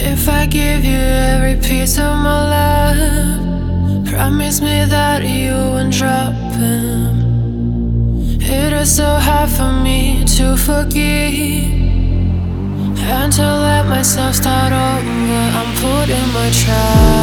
If I give you every piece of my love, promise me that you won't drop him. It is so hard for me to forgive and to let myself start over. I'm pulled in my tracks.